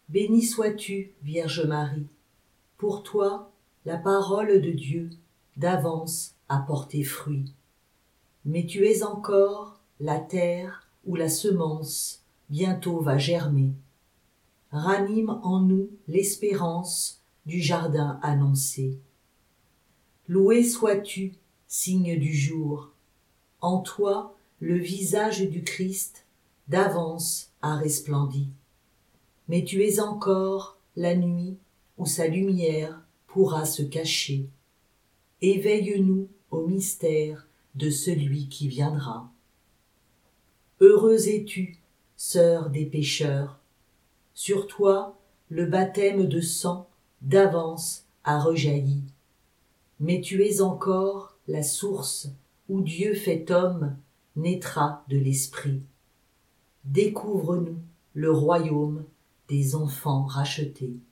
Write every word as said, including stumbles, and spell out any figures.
Bénie sois-tu, Vierge Marie. Pour toi, la parole de Dieu d'avance a porté fruit. Mais tu es encore la terre où la semence bientôt va germer. Ranime en nous l'espérance du jardin annoncé. Loué sois-tu, signe du jour. En toi, le visage du Christ d'avance a resplendi. Mais tu es encore la nuit où sa lumière pourra se cacher. Éveille-nous au mystère de celui qui viendra. Heureuse es-tu, sœur des pécheurs. Sur toi, le baptême de sang d'avance a rejailli. Mais tu es encore la source où Dieu fait homme naîtra de l'Esprit. Découvre-nous le royaume des enfants rachetés.